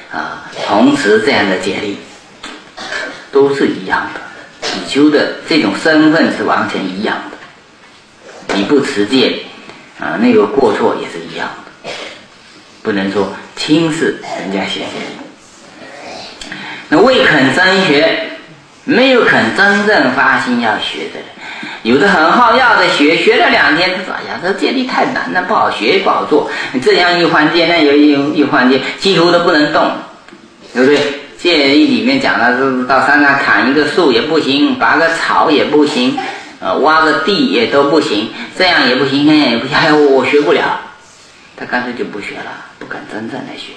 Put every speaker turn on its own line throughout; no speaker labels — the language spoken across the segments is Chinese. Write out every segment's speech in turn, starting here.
同持这样的戒律，都是一样的。比丘的这种身份是完全一样的，你不持戒那个过错也是一样的，不能说轻视人家学戒。那未肯真学，没有肯真正发心要学的人，有的很好要的学了2天，他说哎呀，这戒律太难了，不好学不好做，这样一环节，那有一环节，几乎都不能动，对不对？戒律里面讲了，到山上砍一个树也不行，拔个草也不行，挖个地也都不行，这样也不行，那样也不行，哎呦，我学不了，他干脆就不学了，不肯真正的学。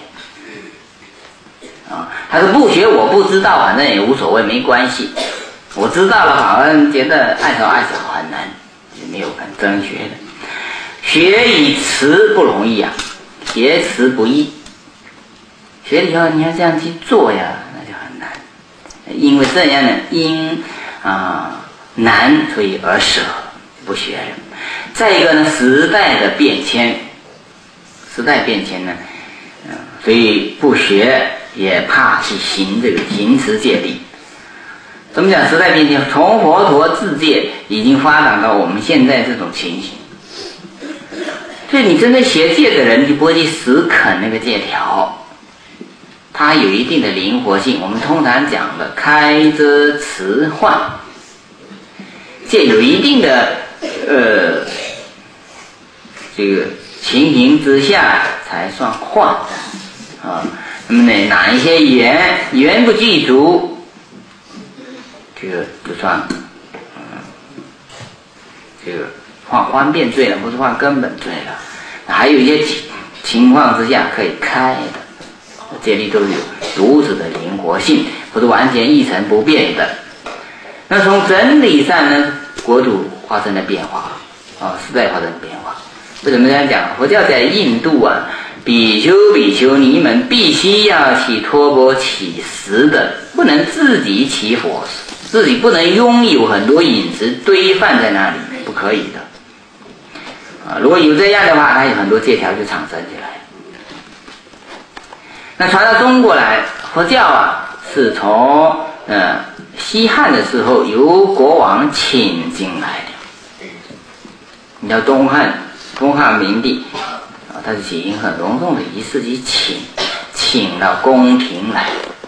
他说不学我不知道，反正也无所谓，没关系。我知道了，反而觉得碍手很难，就没有肯真学的。学以持不容易啊，学持不易。学了以后你要这样去做呀，那就很难。因为这样的因难，所以而舍不学了。再一个呢，时代的变迁呢，所以不学也怕去行这个行持戒律。怎么讲时代变迁？从佛陀自戒已经发展到我们现在这种情形，所以你真正学戒的人就不会去死啃那个戒条，它有一定的灵活性。我们通常讲的开遮持换，戒有一定的这个情形之下才算换那么呢，哪一些缘不具足，这个就算这个换变罪了，不是换根本罪了。还有一些情况之下可以开的，戒律都有独自的灵活性，不是完全一成不变的。那从整体上呢，国土发生了变化时代发生了变化。为什么这样讲？佛教在印度比丘尼们必须要去托钵乞食的，不能自己起伙食，自己不能拥有很多饮食堆放在那里，不可以的如果有这样的话，那有很多戒条就产生起来。那传到中国来，佛教是从西汉的时候由国王请进来的。你知道东汉明帝他是举行很隆重的仪式去请到宫廷来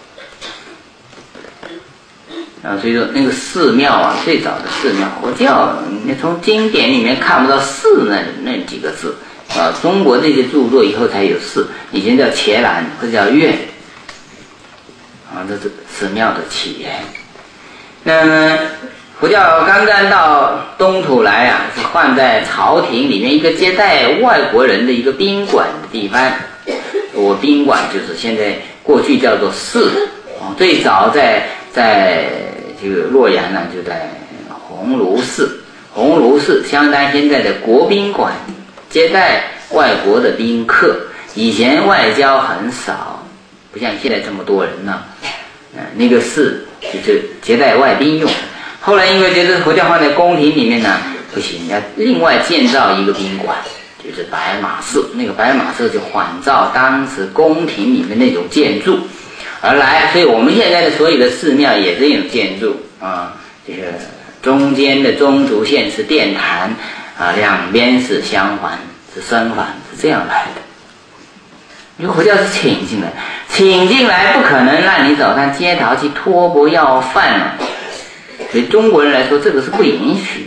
所以说那个寺庙最早的寺庙，佛教你从经典里面看不到寺那几个字中国这些著作以后才有寺，以前叫伽蓝或者叫院这是寺庙的起源。那么佛教刚刚到东土来是放在朝廷里面一个接待外国人的一个宾馆的地方。我宾馆就是现在过去叫做寺最早在这个洛阳就在鸿胪寺，鸿胪寺相当现在的国宾馆，接待外国的宾客。以前外交很少，不像现在这么多人那个寺就是接待外宾用。后来因为觉得佛教放在宫廷里面不行，要另外建造一个宾馆，就是白马寺。那个白马寺就仿照当时宫廷里面那种建筑而来，所以我们现在的所有的寺庙也这种建筑这个中间的中轴线是殿坛两边是厢房是僧房，是这样来的。因为佛教是请进来不可能让你走上街头去托钵要饭所以中国人来说这个是不允许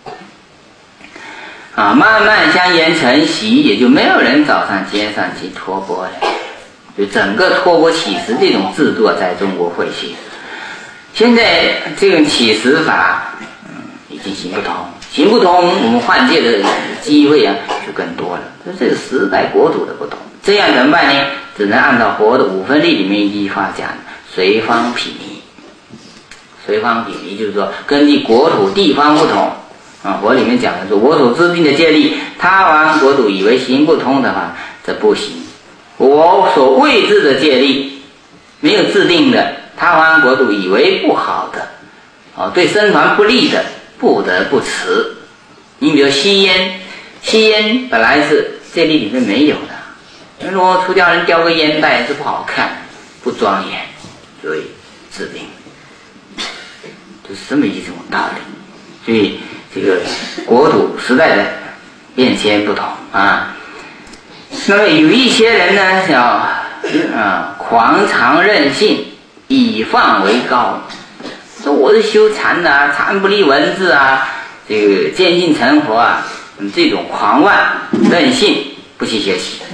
的慢慢相沿成习，也就没有人走上街上去托钵了。就整个托钵乞食这种制度在中国会行。现在这种乞食法已经行不通，我们换戒的机会就更多了。这个时代国土的不同，这样怎么办呢？只能按照佛的五分律里面一句话讲，随方毗尼。随方毗尼就是说根据国土地方不同佛里面讲的说我所制定的戒律，他方国土以为行不通的话，这不行。我所未制的戒律没有制定的，他方国土以为不好的对僧团不利的，不得不持。你比如吸烟本来是戒律里面没有的，如果出家人叼个烟袋是不好看， 不庄严，所以治病，就是这么一种道理。所以这个国土时代的变迁不同啊。那么有一些人呢，叫狂常任性，以放为高，说我是修禅的啊，禅不立文字啊，这个渐进成佛啊，这种狂妄任性，不去学习。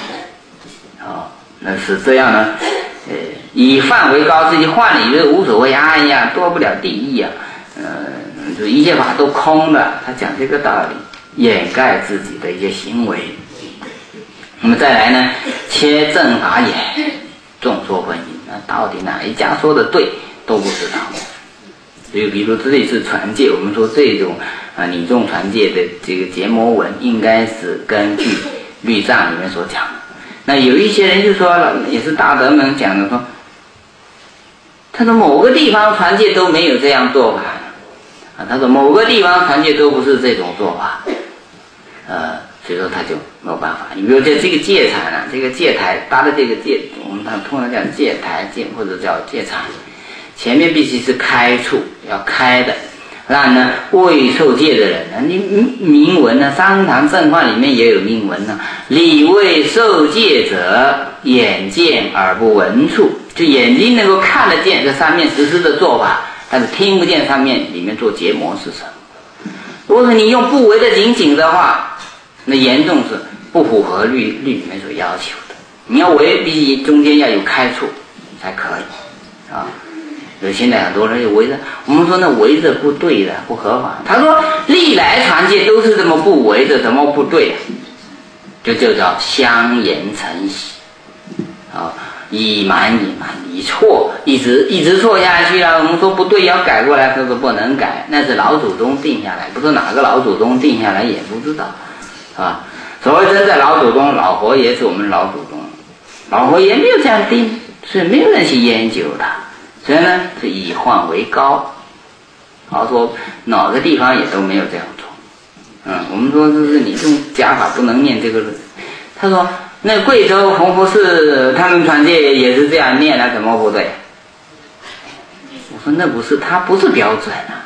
那是这样呢，以放为高，自己换了以为无所谓，哎呀，多不了第一啊，就一切法都空的，他讲这个道理，掩盖自己的一些行为。那么再来呢，切正法眼，众说纷纭，那到底哪一家说的对都不知道。所以比如这次传戒，我们说这种拟众传戒的这个结魔文，应该是根据律藏里面所讲的。那有一些人就说了，也是大德们讲的说，他说某个地方传戒都没有这样做法啊，他说某个地方传戒都不是这种做法，所以说他就没有办法。你比如这个戒禅啊，这个戒台搭的这个戒，我们通常讲戒台戒或者叫戒禅，前面必须是开处，要开的。那呢，未受戒的人呢，你明文呢，三堂正话里面也有明文呢。理未受戒者，眼见而不闻处，就眼睛能够看得见这上面实施的做法，但是听不见上面里面做结魔是什么。如果是你用不为的紧紧的话，那严重是不符合律里面所要求的。你要为，必须中间要有开处才可以啊。现在很多人就围着，我们说那围着不对的，不合法。他说历来传戒都是这么不围着，怎么不对？就叫相言成喜啊，以瞒，以错，一直错下去了。我们说不对，要改过来，他说不能改，那是老祖宗定下来，不是哪个老祖宗定下来也不知道，啊。所谓真在老祖宗，老佛爷是我们老祖宗，老佛爷没有这样定，所以没有人去研究它。所以呢，是以幻为高，好说哪个地方也都没有这样做。我们说就是你用假法不能念这个。他说那贵州弘福寺他们传戒也是这样念了，怎么不对？我说那不是，它不是标准啊。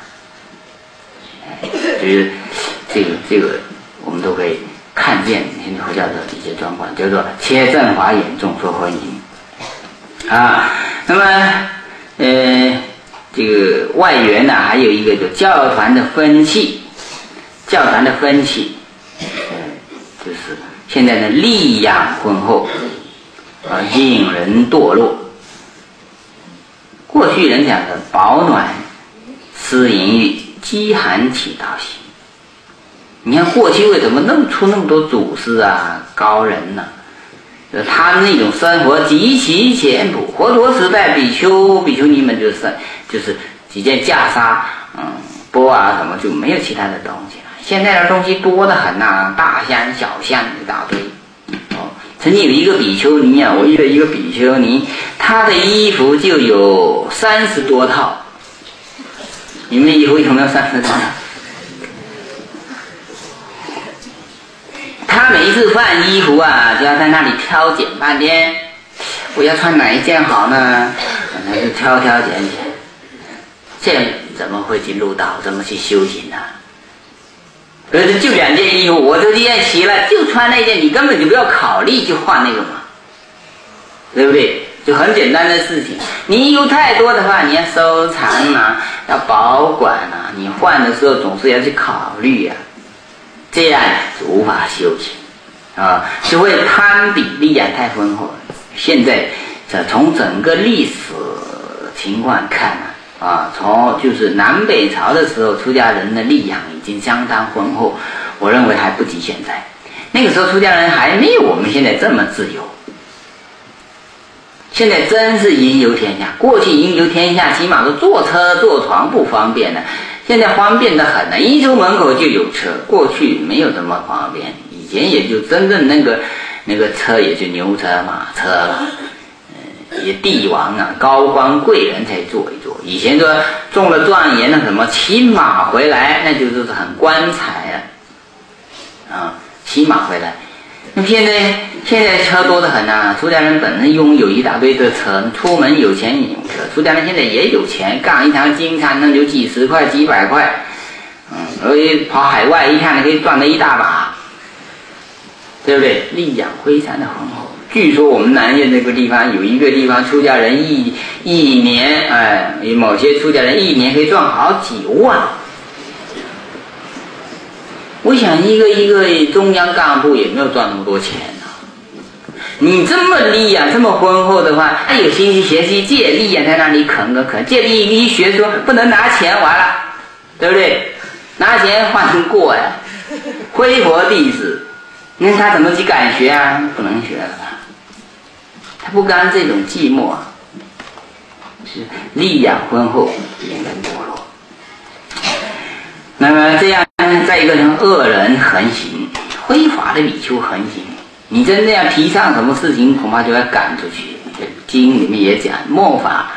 就是这个我们都可以看见现在佛教的一些状况，叫做切正法眼，众说纷纭啊。那么这个外缘呢，还有一个就教团的分歧，就是现在的力养婚后引人堕落。过去人讲的保暖思淫欲，饥寒起盗心。你看过去为什么出那么多祖师啊、高人呢？他那种生活极其简朴，佛陀时代比丘尼们就是几件袈裟，钵啊什么，就没有其他的东西了。现在的东西多得很呐，大箱小箱一大堆。曾经有一个比丘尼啊，我遇到一个比丘尼，他的衣服就有30多套。你们衣服有没有30多套？他每一次换衣服啊，就要在那里挑拣半天，我要穿哪一件好呢？他就挑拣，这样怎么会去入道？怎么去修行呢？可是就2件衣服，我这件洗了，就穿那件，你根本就不要考虑就换那个嘛，对不对？就很简单的事情。你衣服太多的话，你要收藏啊，要保管啊，你换的时候总是要去考虑啊。这样是无法修行啊，就会攀比力量太丰厚了。现在从整个历史情况看从就是南北朝的时候，出家人的力量已经相当浑厚，我认为还不及现在。那个时候出家人还没有我们现在这么自由。现在真是云游天下，过去云游天下起码是坐车坐船不方便的，现在方便得很了，一出门口就有车。过去没有这么方便，以前也就真正那个车也就牛车马车了，也帝王啊高官贵人才坐一坐。以前说中了状元的什么骑马回来，那就是很光彩骑马回来。那么现在现在车多得很呐，出家人本身拥有一大堆的车，出门有钱也用车。出家人现在也有钱，干一趟经常能有几十块、几百块，所以跑海外一看，可以赚了一大把，对不对？力养辉山的浑厚。据说我们南岳这个地方有一个地方，出家人一年，某些出家人一年可以赚好几万。我想一个中央干部也没有赚那么多钱呢。你这么力养这么浑厚的话，他有心去学习戒律呀，在那里啃个啃，戒律一学说不能拿钱，完了，对不对？拿钱换成过呀，挥佛弟子，那他怎么去敢学啊？不能学了吧？他不甘这种寂寞，是力养浑厚，令人堕落。那么这样，再一个呢，恶人横行，非法的比丘横行。你真的要提倡什么事情，恐怕就要赶出去。经里面也讲，末法，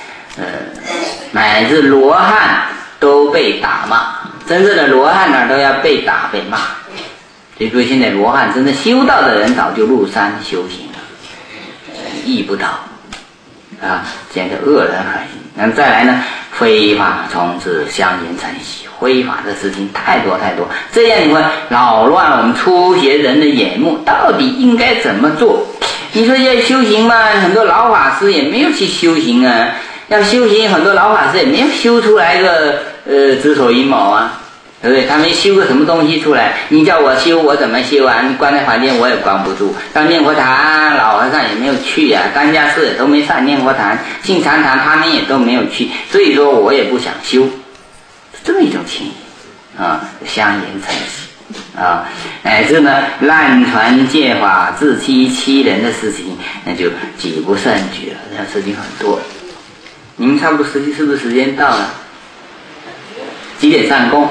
乃至罗汉都被打骂，真正的罗汉呢都要被打被骂。所以说现在罗汉真正修道的人早就入山修行了，遇不到啊，现在恶人横行。那么再来呢，非法从之，相言成习，非法的事情太多太多，这样你会扰乱我们初学人的眼目，到底应该怎么做？你说要修行嘛，很多老法师也没有去修行啊，要修行很多老法师也没有修出来个子丑寅卯啊，对不对？他没修个什么东西出来，你叫我修，我怎么修啊？你关在房间我也关不住，到念佛堂老和尚也没有去呀，当家师也都没上念佛堂，进禅堂他们也都没有去，所以说我也不想修，这么一种情形啊，相言成习啊，乃至呢滥传戒法、自欺人的事情，那就举不胜举了，这样事情很多。你们差不多是不是时间到了？几点上工？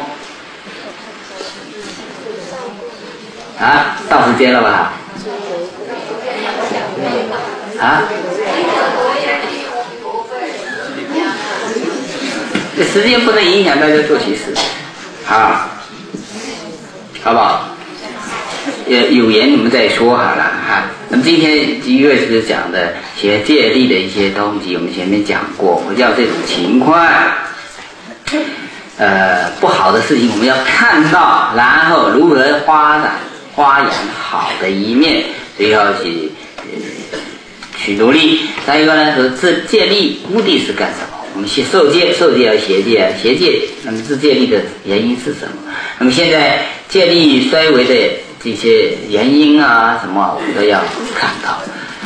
啊，到时间了吧？啊？这时间不能影响大家做其事，好不好？有言你们再说好了哈。那么今天一个是讲的学戒律的一些东西，我们前面讲过，我要这种情况，不好的事情我们要看到，然后如何发扬好的一面，所以要去努力。再一个呢，说这戒律目的是干什么？我们受戒要学戒，学戒，那么自戒律的原因是什么？那么现在戒律衰微的这些原因啊，什么我们都要看到。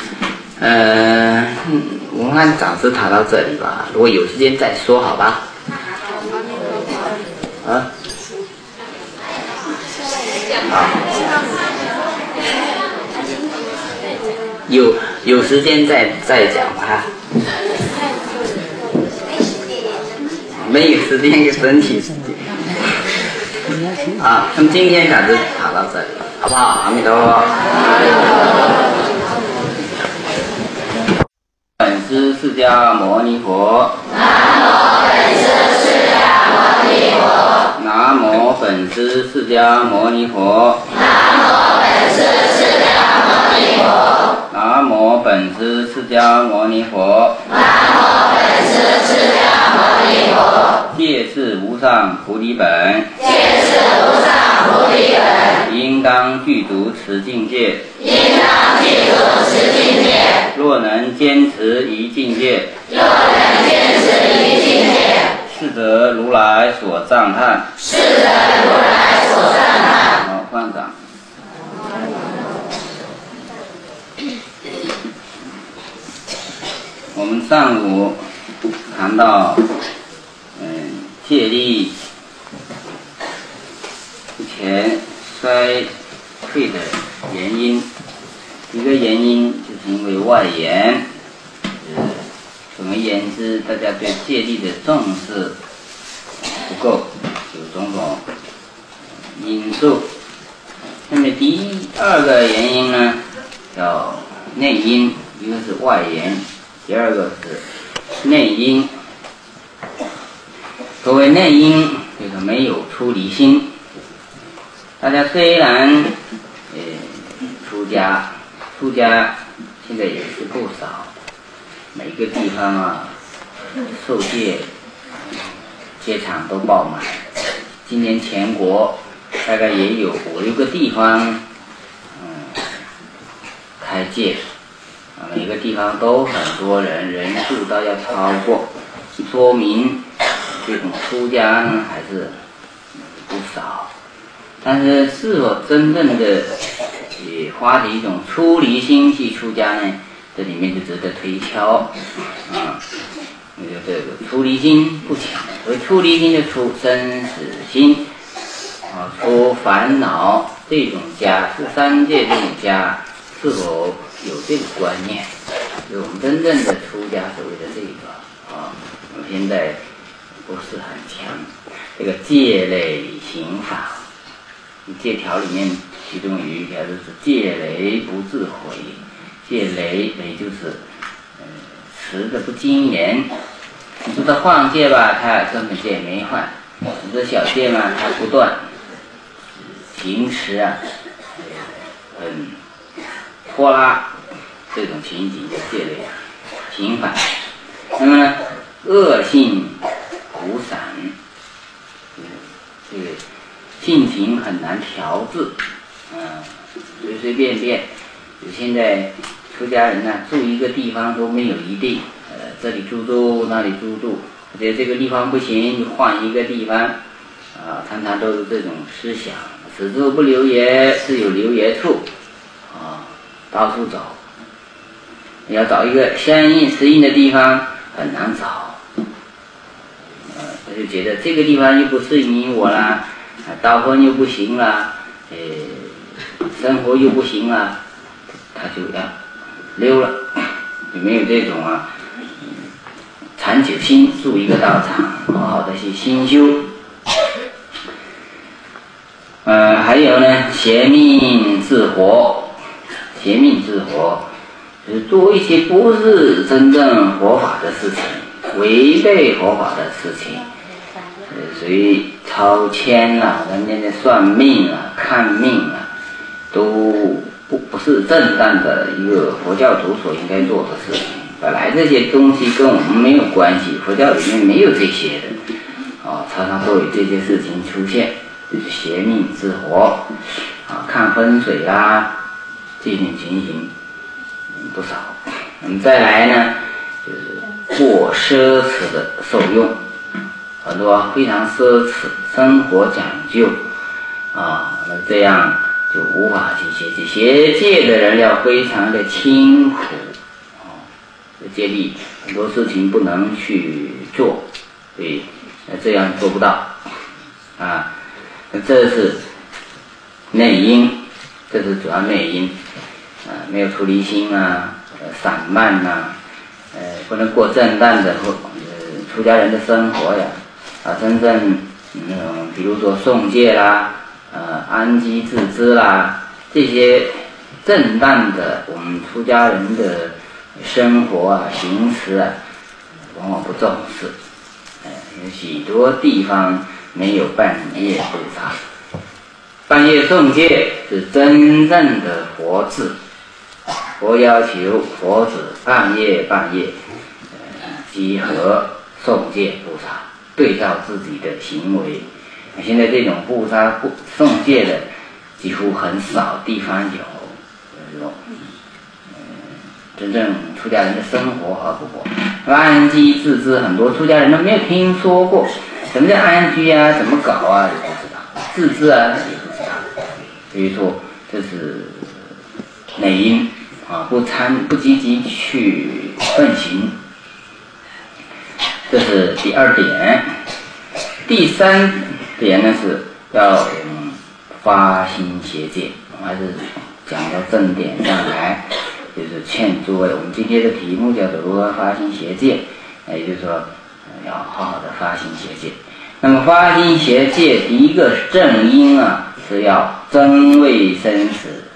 我们暂时谈到这里吧，如果有时间再说，好吧？啊？好。有时间再讲吧。没有时间给身体时间。好，那么今天暂时谈到这里，好不好？阿弥陀佛。本师释迦牟尼佛。南无本师释迦牟尼佛。南无本师释迦牟尼佛。戒是无上菩提本，应当具足持境界。若能坚持一境界，是则如来所赞叹。好，放掌。我们上午谈到戒律目前衰退的原因，一个原因就是因为外缘。总而言之，大家对戒律的重视不够，有种种因素。那么第二个原因呢，叫内因，一个是外缘，第二个是内因。所谓内因，就是没有出离心。大家虽然出家出家现在也是不少，每个地方啊，受戒戒场都爆满。今年全国大概也有5-6个地方，开戒，每个地方都很多人，人数都要超过，说明这种出家呢还是不少。但是是否真正的发起一种出离心去出家呢？这里面就值得推敲这个出离心不强，所以出离心就出生死心出烦恼，这种家出三界这种家是否有这个观念？就我们真正的出家所谓的这个我们现在不是很强。这个戒类刑法，戒条里面其中有一条就是戒雷不自毁。戒雷就是持的不精严。你说他换戒吧，他根本戒没换；你说小戒嘛，他不断行持很拖拉，这种情景叫戒雷刑法。那么呢，恶性无散，这个性情很难调制，随随便便。现在出家人住一个地方都没有一定，这里住那里住，觉得这个地方不行就换一个地方，常常都是这种思想。此处不留爷，自有留爷处，到处走。你要找一个相应适应的地方很难找，他就觉得这个地方又不适应我啦，道婚又不行啦，生活又不行啦，他就要溜了。有没有这种长久心住一个道场，好好的去心修？还有呢，邪命自活，邪命自活就是做一些不是真正佛法的事情，违背佛法的事情，所以超签人家的算命看命都不是正当的一个佛教徒所应该做的事情。本来这些东西跟我们没有关系，佛教里面没有这些的，常常都有这些事情出现，就是邪命自活，看风水啦，这种情形不少。我们再来呢，就是过奢侈的受用，很多非常奢侈，生活讲究那这样就无法去邪戒。邪戒的人要非常的清苦，戒律很多事情不能去做，所以这样做不到这是内因，这是主要内因没有出离心散漫不能过正当的出家人的生活呀真正比如说诵戒啦安居自知啦，这些正当的我们出家人的生活行持往往不重视，有许多地方没有半夜布萨。半夜诵戒是真正的佛制，佛要求佛子半夜集合诵戒布萨，对照自己的行为。现在这种布萨诵戒的几乎很少地方有，真正出家人的生活好不活？安居自知，很多出家人都没有听说过什么叫安居怎么搞也不知道，自知也不知道。所以说这是内因不积极去奉行，这是第二点。第三点呢是要发心邪戒，我还是讲到正点上来，就是劝诸位，我们今天的题目叫做如何发心邪戒，也就是说要好好的发心邪戒。那么发心邪戒第一个正因是要真为生死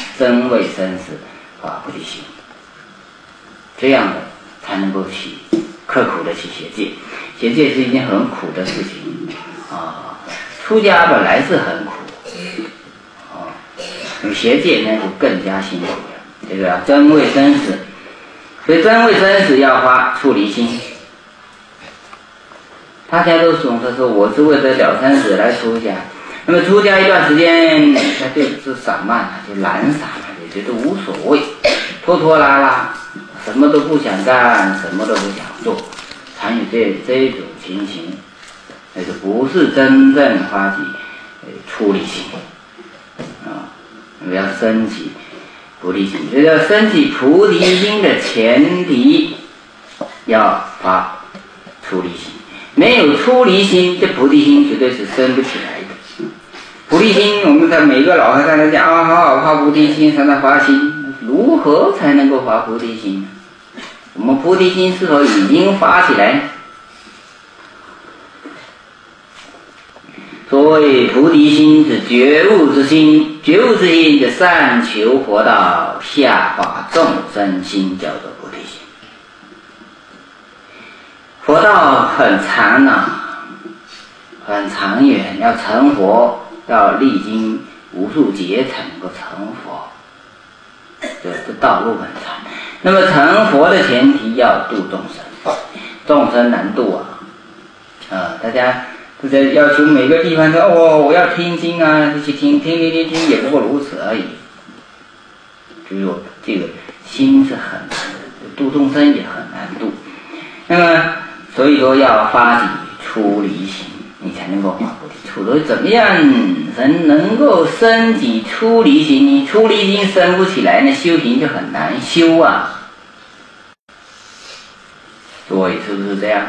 发菩提心，这样的才能够刻苦的去邪戒。邪戒是一件很苦的事情出家本来是很苦邪戒呢就更加辛苦了。 这个真为生死。所以真为生死要发出离心。大家都总是说我是为了了生死来出家，那么出家一段时间，他就是散漫，就懒散了，也觉得无所谓，拖拖拉拉，什么都不想干，什么都不想做，常有这种情形，那就不是真正发起出离心啊，我们要升起菩提心。这要升起菩提心的前提，要发出离心。没有出离心，这菩提心绝对是升不起来的。菩提心，我们在每个老和尚都讲啊，好好发菩提心，才能发心。如何才能够发菩提心呢？我们菩提心是否已经发起来？所谓菩提心是觉悟之心，觉悟之心就上求佛道，下化众生心，叫做菩提心。佛道很长很长远，要成佛，要历经无数劫才能够成佛，这道路很长。那么成佛的前提要度众生，众生难度大家都在要求每个地方说我要听经啊，就去听也不过如此而已。只有这个心是很难的，度众生也很难度。那么所以说要发起出离心，你才能够发菩提。所以怎么样人能够升起出离心？你出离心升不起来，那修行就很难修啊。诸位是不是这样？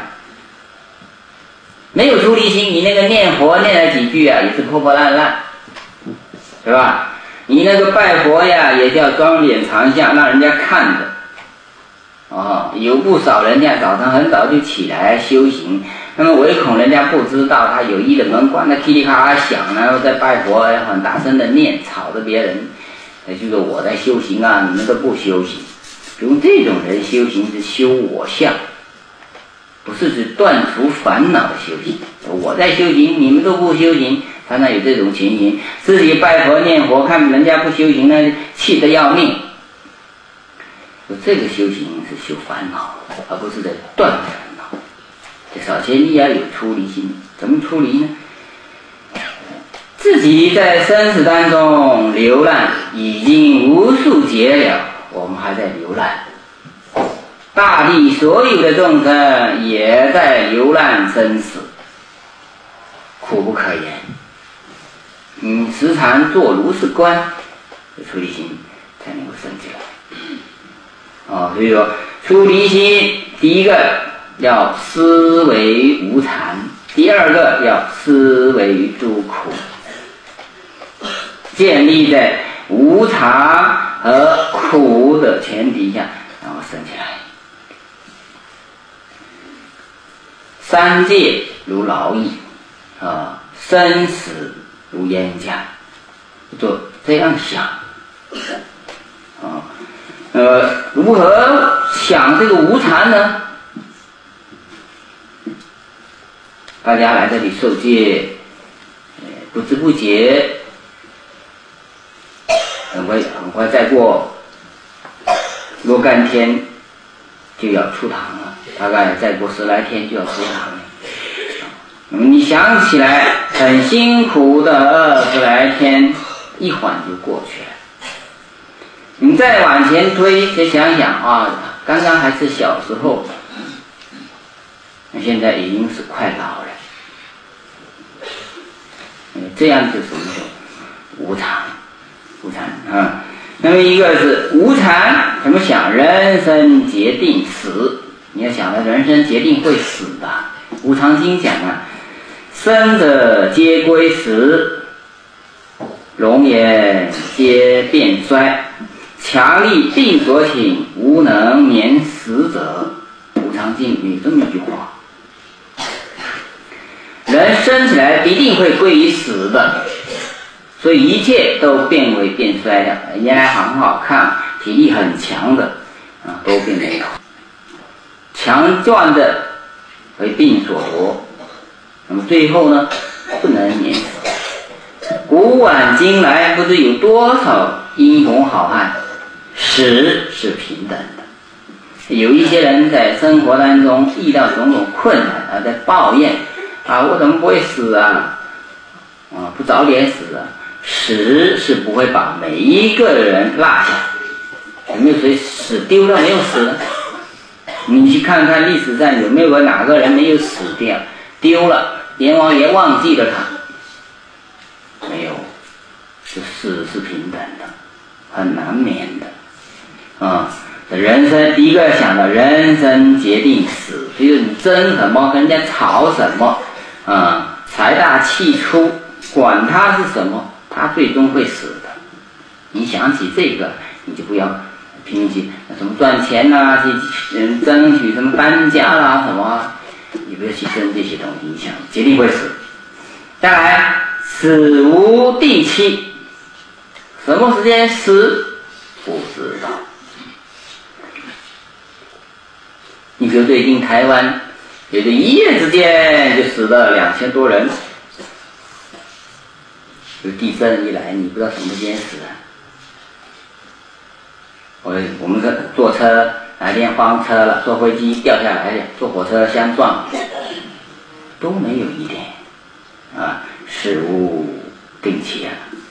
没有出离心，你那个念佛念了几句啊，也是破破烂烂，是吧？你那个拜佛呀，也叫装点长相，让人家看的。有不少人家早晨很早就起来修行，那么唯恐人家不知道，他有意的门关得噼里咔啦响，然后在拜佛很大声的念，吵着别人，就说我在修行啊，你们都不修行。用这种人修行是修我相，不是指断除烦恼的修行。我在修行，你们都不修行，常常有这种情形，自己拜佛念佛，看人家不修行呢，气得要命。这个修行是修烦恼，而不是在断烦恼。这首先你要有出离心，怎么出离呢？自己在生死当中流浪，已经无数劫了，我们还在流浪。大地所有的众生也在流浪生死，苦不可言。时常做如是观，出离心才能够升起来。所以说出离心，第一个要思维无常，第二个要思维诸苦，建立在无常和苦的前提下，然后升起来。三界如劳役生死如烟浆，就这样想如何想这个无常呢？大家来这里受戒，不知不觉，很快再过若干天就要出堂了，大概再过10来天就要出堂了。你想起来很辛苦的20来天，一晃就过去了。你再往前推，再想想刚刚还是小时候，现在已经是快老了。这样就是一种无常。那么一个是无常，怎么想？人生决定死，你要想到人生决定会死的。无常经讲生者皆归死，容颜皆变衰。强力病所请，无能免死者。无常经有这么一句话，人生起来一定会归于死的，所以一切都变衰了。原来很好看，体力很强的都变没有，强壮的为病所夺，那么最后呢，不能免死。古往今来，不知有多少英雄好汉死是平等的。有一些人在生活当中遇到种种困难在抱怨我怎么不会死不早点死死是不会把每一个人落下。有没有谁死丢了没有死的？你去看看历史上有没有哪个人没有死掉丢了，阎王爷忘记了他？没有。死是平等的，很难免的人生第一个要想到人生决定死，所以你争什么跟人家吵什么财大气粗，管他是什么，他最终会死的。你想起这个，你就不要拼命去什么赚钱去争取什么搬家什么，你不要去争这些东西，你想决定会死。再来，死无定期，什么时间死不知道。你比如最近台湾有的一夜之间就死了2000多人，有地震一来，你不知道什么时间死我们坐车哪天荒车了，坐飞机掉下来了，坐火车相撞，都没有一点死无定期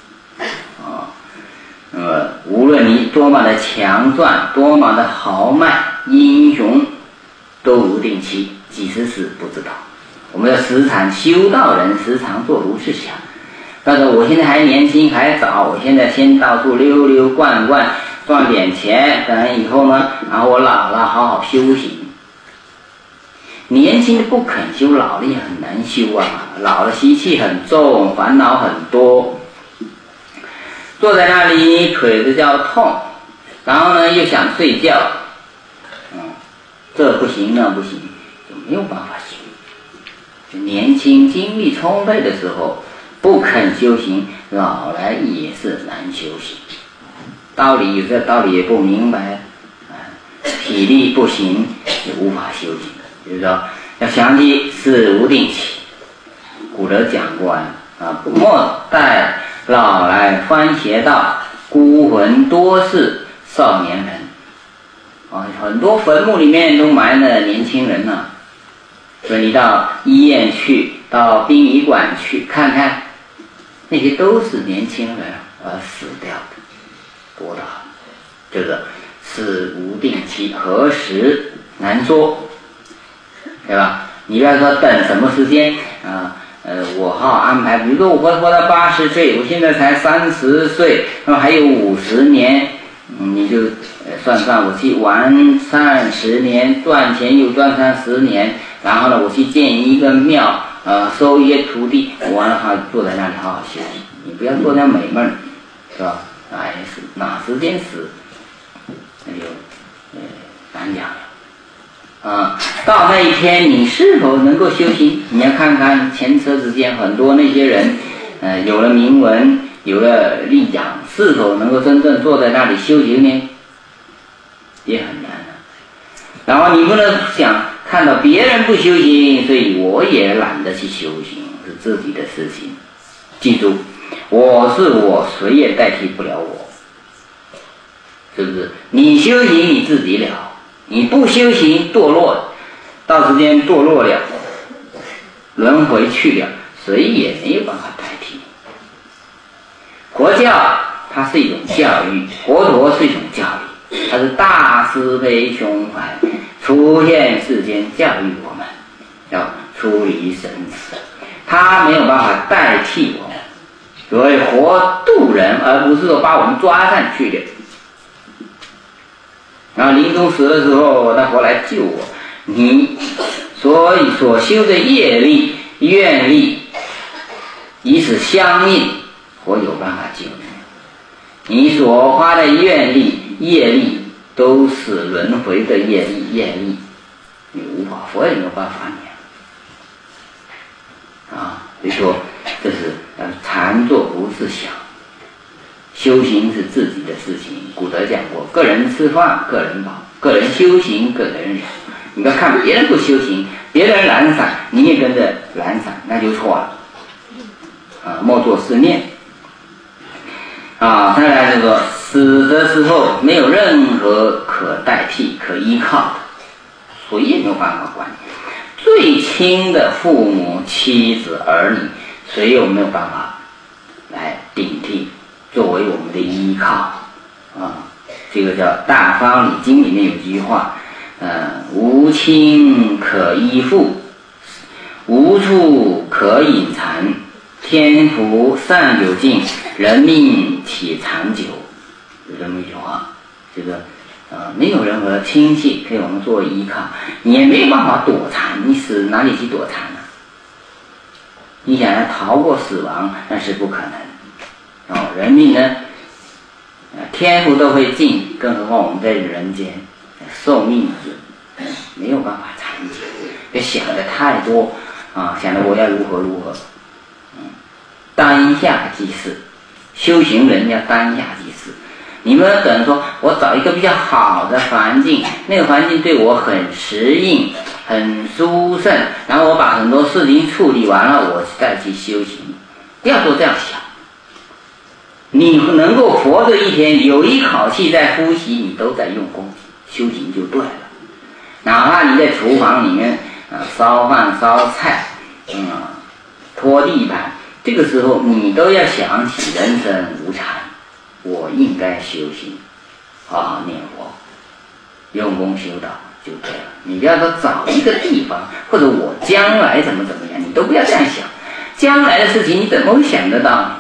无论你多么的强壮，多么的豪迈英雄，都无定期，几时死不知道。我们要时常修道人，时常做如是想。但是我现在还年轻还早，我现在先到处溜溜逛逛，赚点钱，等以后呢，然后我老了好好修行。年轻的不肯修，老了也很难修老了习气很重，烦恼很多，坐在那里腿子就要痛，然后呢又想睡觉，这不行那不行，就没有办法修。年轻精力充沛的时候不肯修行，老来也是难修行。道理有些道理也不明白体力不行也无法修行。就是说要想起死无定期，古德讲过莫待老来方学道，孤魂多是少年人很多坟墓里面都埋了年轻人所以你到医院去，到殡仪馆去看看，那些都是年轻人而死掉的，多的就是死无定期，何时难说，对吧？你不要说等什么时间我安排，比如说我活到80岁，我现在才30岁，那么还有50年，你就算算我去玩30年，赚钱又赚30年，然后呢我去建一个庙收一些徒弟，完了坐在那里好好休息。你不要做那美梦，是吧？哪时间死那就难讲了到那一天你是否能够修行，你要看看前车之鉴，很多那些人有了名闻，有了利养，是否能够真正坐在那里修行呢？也很难然后你不能想看到别人不修行，所以我也懒得去修行，是自己的事情。记住，我是我，谁也代替不了我，是不是？你修行你自己了，你不修行堕落，到时间堕落了，轮回去了，谁也没有办法代替。佛教它是一种教育，佛陀是一种教育，它是大慈悲胸怀出现世间教育我们要出离生死，它没有办法代替我们，所以活度人，而不是说把我们抓上去的。然后临终死的时候他活来救我，你所以所修的业力愿力以此相应，我有办法救你。你所花的愿力业力都是轮回的业力，你无法，佛也没有办法所以说这是常做不自想，修行是自己的事情。古德讲过，个人吃饭个人饱，个人修行个人了。你不要看别人不修行，别人懒散你也跟着懒散，那就错了莫做思念再来这个死的时候没有任何可代替、可依靠的，谁也没有办法管你。最亲的父母、妻子、儿女，谁有没有办法来顶替，作为我们的依靠啊？这个叫《大方礼经》里面有句话，无亲可依附，无处可隐藏，天福尚久尽，人命岂长久。有这么一句话，这个没有任何亲戚可以我们作为依靠，你也没有办法躲藏，你死哪里去躲藏呢？你想要逃过死亡，那是不可能。人命呢，天福都会尽，更何况我们在人间，寿命是没有办法长久。别想的太多啊，想着我要如何如何。当下即是，修行人要当下即是。你们可能说我找一个比较好的环境，那个环境对我很适应，很殊胜，然后我把很多事情处理完了，我再去修行。不要多这样想。你能够活着一天，有一口气在呼吸，你都在用功，修行就对了。哪怕你在厨房里面烧饭烧菜，拖地板，这个时候你都要想起人生无常，我应该修行，好好念佛，用功修道就对了。你不要说找一个地方，或者我将来怎么样，你都不要这样想。将来的事情你怎么会想得到呢？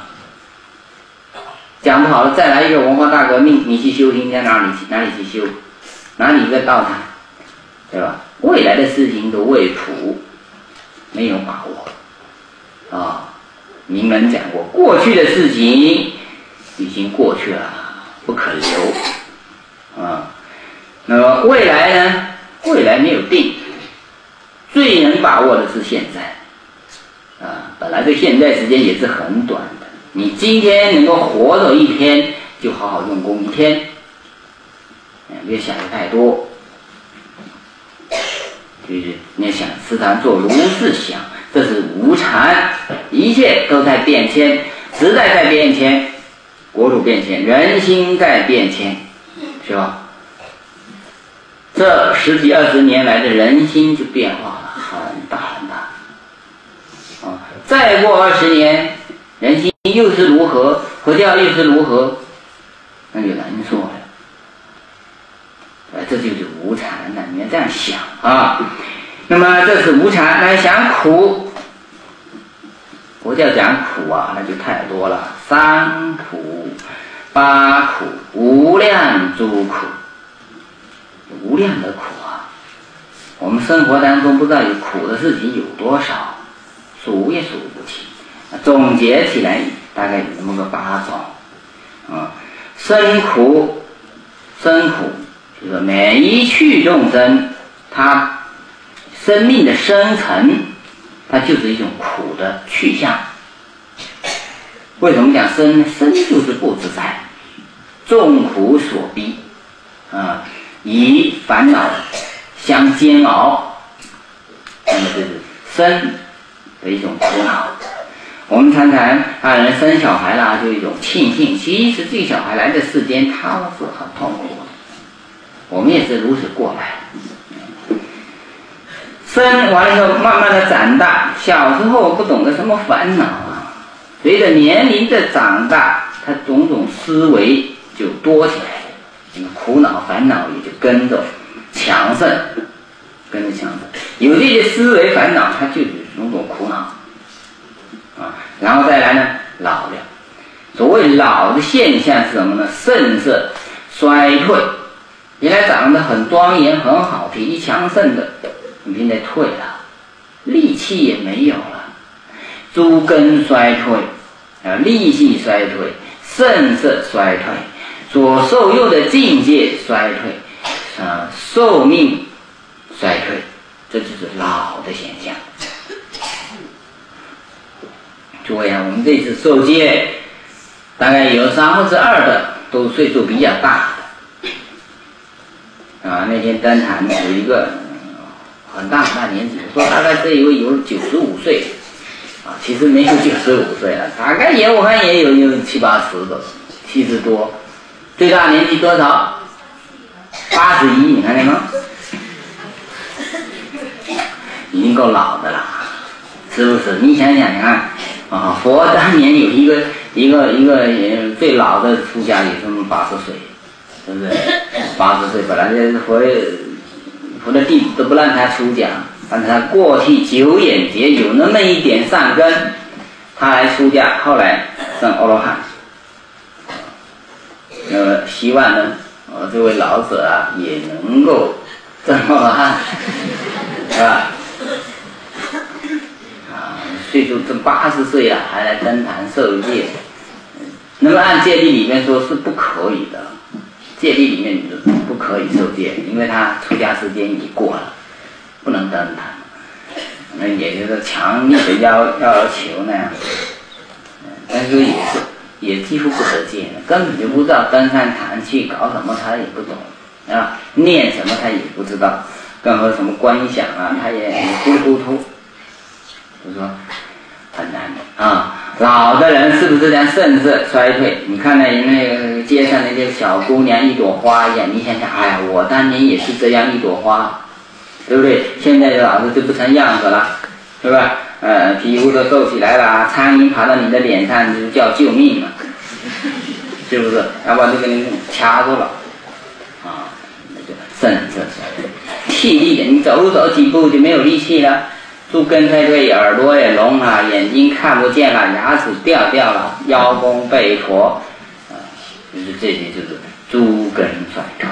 讲不好了，再来一个文化大革命，你去修行在哪里去修？哪里一个道场，对吧？未来的事情都未卜，没有把握名人讲过，过去的事情已经过去了，不可留那么未来呢？未来没有定，最能把握的是现在本来这现在时间也是很短的，你今天能够活着一天，就好好用功一天，别想的太多，就是你想时常做如是想，这是无常，一切都在变迁，时代在变迁，国土变迁，人心在变迁，是吧？这10几20年来的人心就变化了很大很大再过20年，人心又是如何，佛教又是如何，那就难说了。这就是无常了，你要这样想那么这是无常，来想苦，佛教讲苦那就太多了，3苦、8苦、无量诸苦，无量的苦我们生活当中不知道有苦的事情有多少，数也数不清。总结起来大概有那么个8种生苦就是每一趣众生，他生命的生成，它就是一种苦的去向。为什么讲生？生就是不自在，众苦所逼以烦恼相煎熬，那么这是生的一种苦恼。我们常常人生小孩啦，就一种庆幸，其实这小孩来的世间他是很痛苦的，我们也是如此过来。生完了以后慢慢的长大，小时候不懂得什么烦恼随着年龄的长大，他种种思维就多起来了，苦恼烦恼也就跟着强盛，有这些思维烦恼，它就是种种苦恼然后再来呢，老了。所谓老的现象是什么呢？盛色衰退，原来长得很庄严很好，体力强盛的，你现在退了，力气也没有了，诸根衰退力气衰退，盛色衰退，所受用的境界衰退寿命衰退，这就是老的现象。诸位我们这次受戒大概有2/3的都岁数比较大的那天登坛有一个很大年纪，说大概这一位有95岁其实没有95岁了，大概我看也有70、80的，70多最大年纪多少？81，你看见吗？已经够老的了，是不是？你想想，你看啊，佛当年有一个最老的出家也是80岁，是不是？80岁本来就是佛的弟子都不让他出家，但是他过去久远劫有那么一点善根，他来出家，后来证阿罗汉。希望呢，这位老者啊也能够证阿罗汉，是吧？岁数这80岁啊，还来登坛受戒，那么按戒律里面说是不可以的，戒律里面不可以受戒，因为他出家时间已过了，不能登坛。那也就是强烈的要求那样，但是也几乎不得戒了，根本就不知道登上坛去搞什么，他也不懂啊，念什么他也不知道，更何什么观想啊，他也糊里糊涂。就说很难的啊，老的人是不是这样盛色衰退？你看那个街上那些小姑娘一朵花一样，你想想，哎呀，我当年也是这样一朵花，对不对？现在的老子就不成样子了，是吧？皮肤都皱起来了，苍蝇爬到你的脸上就叫救命了，是不是？要不然就给你掐住了啊，那就盛色衰退，气力的，你走几步就没有力气了。树根衰退，耳朵也聋了，眼睛看不见了，牙齿掉了，腰弓背驼，就是这些就是诸根衰退。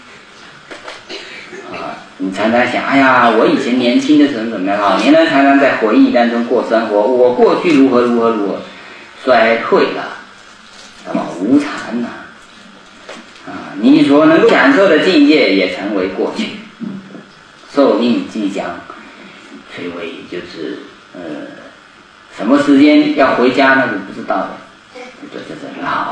你常常想，哎呀，我以前年轻的时候怎么样？老年人常常在回忆当中过生活，我过去如何，衰退了，那么无常了。你所能享受的境界也成为过去，寿命即将。所以就是什么时间要回家那是不知道的，这就是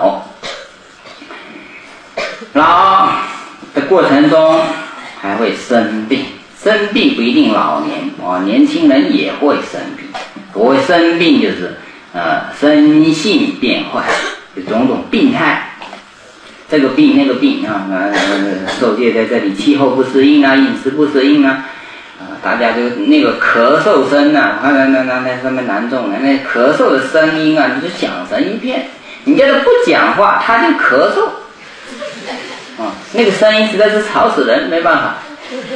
老的过程中还会生病，生病不一定老年年轻人也会生病。所谓生病就是身性变坏，有种种病态，这个病那个病啊，受戒在这里，气候不适应啊，饮食不适应啊。大家就那个咳嗽声啊，那上面男众那咳嗽的声音啊，你就响成一片。你叫他不讲话，他就咳嗽，那个声音实在是吵死人，没办法。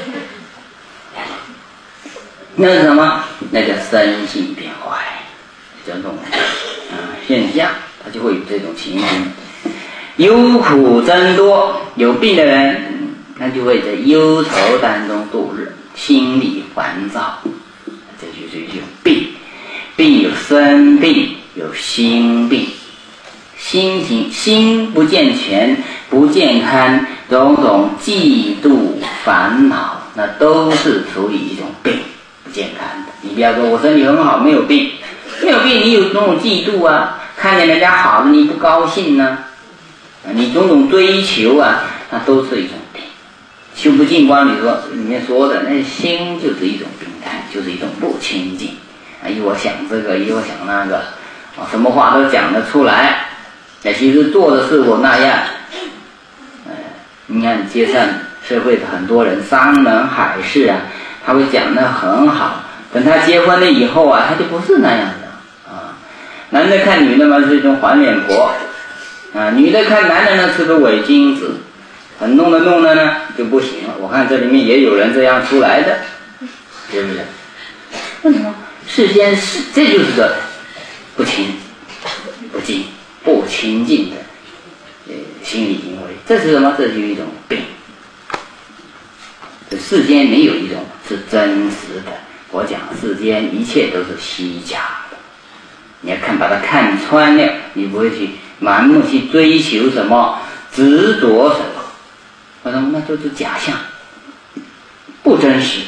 那是什么？那叫身性变坏，这种现象，他就会有这种情形。忧苦增多，有病的人，他就会在忧愁当中度日。心理烦躁，这就是一种病。病有生病，有心病。心不健全、不健康，种种嫉妒、烦恼，那都是属于一种病，不健康的。你不要说我身体很好，没有病，你有种种嫉妒啊，看见人家好的你不高兴呢，你种种追求啊，那都是一种病。修不净观里面说的，那心就是一种病态，就是一种不清净。一会儿想这个，一会儿想那个，什么话都讲得出来。其实做的是我那样。你看街上社会的很多人，商人海士啊，他会讲得很好。等他结婚了以后啊，他就不是那样的啊。男的看女的嘛是一种黄脸婆啊，女的看男的呢是个伪君子。弄的呢就不行了。我看这里面也有人这样出来的，是不是？为什么？事先这就是个不清净的心理行为。这是什么？这就是一种病。这世间没有一种是真实的。我讲世间一切都是虚假的。你要把它看穿了，你不会去盲目去追求什么，执着什么。那就是假象，不真实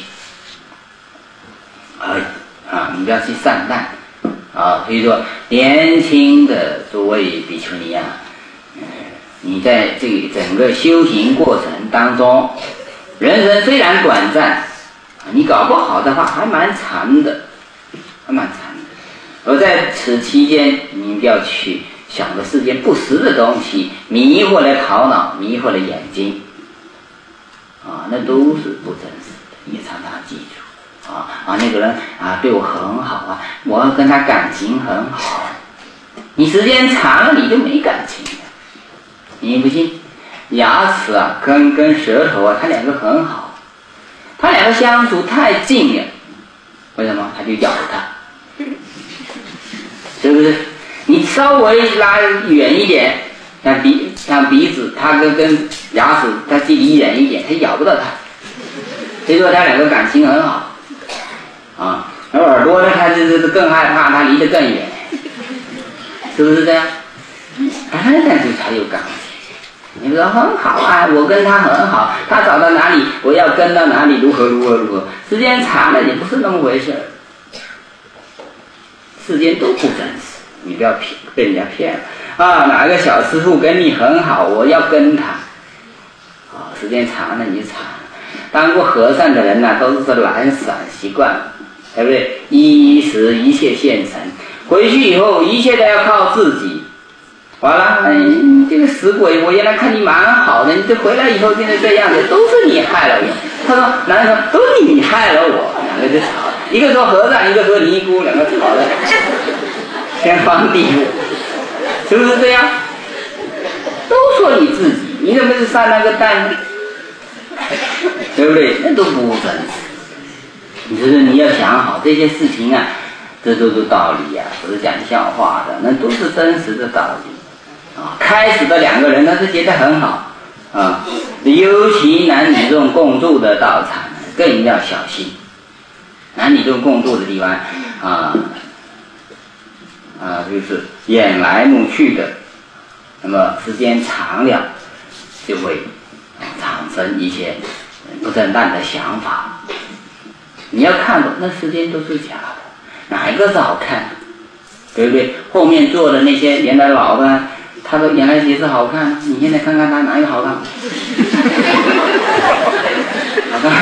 而已你不要去上当所以说年轻的诸位比丘尼你在这个整个修行过程当中，人生虽然短暂，你搞不好的话还蛮长的。而在此期间，你不要去想着世间不实的东西，迷惑了头脑，迷惑了眼睛，那都是不真实的。你常常记住，那个人对我很好我跟他感情很好，你时间长了你就没感情了。你不信？牙齿跟舌头它两个很好，它两个相处太近了，为什么？它就咬它，是不是？你稍微拉远一点，像鼻子，它跟牙齿它距离远一点，它咬不到它。所以说它两个感情很好而耳朵呢，它就是更害怕，它离得更远，是不是这样？它就才有感情。你说很好我跟他很好，他找到哪里我要跟到哪里，如何，时间长了也不是那么回事，世间都不真实，你不要被人家骗了哪个小师傅跟你很好，我要跟他时间长了你就惨了。当过和尚的人都是懒散习惯，对不对？一时一切现成，回去以后一切都要靠自己。完了，这个死鬼，我原来看你蛮好的，你这回来以后变成这样子，都是你害了我。他说，男人说都是你害了我，两个就吵，一个说和尚，一个说尼姑，两个吵的天荒地老，是不是这样？都说你自己，你怎么是撒那个蛋呢？对不对？那都不真实。你说你要想好这些事情这都是道理不是讲笑话的，那都是真实的道理。开始的两个人他是觉得很好尤其男女这种共住的道场更要小心。男女这种共住的地方就是眼来目去的，那么时间长了就会产生一些不正当的想法。你要看懂那时间都是假的，哪一个是好看，对不对？后面做的那些原来老的他说原来也是好看，你现在看看他哪一个好看？好看，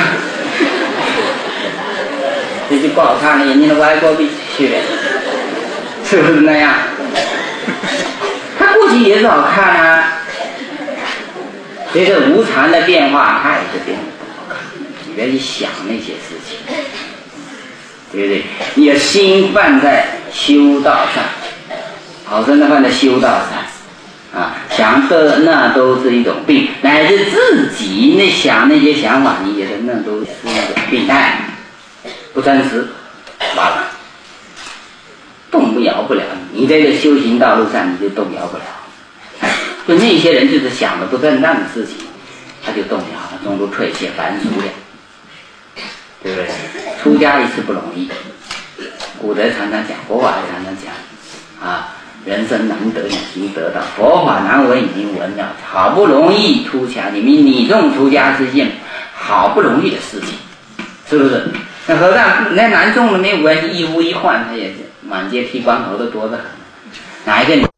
这就不好看了，眼睛都歪过去了，是不是那样？他过去也是好看随着无常的变化，他也是变得不好看。你不要去想那些事情，对不对？你的心放在修道上，好生的放在修道上。想的那都是一种病，乃至自己想那些想法，你觉得那都是一种病态，不真实，罢了，动摇不了你。你在这修行道路上，你就动摇不了。就那些人就是想的不正当的事情，他就动摇了，中途退却凡俗了，对不对？出家一次不容易，古德常常讲，佛法常常讲人生难得已经得到，佛法难闻已经闻了，好不容易出家，你众出家是件好不容易的事情，是不是？那和尚那男众的没有关系，一呼一唤他也是满街剃光头的多得很，哪一个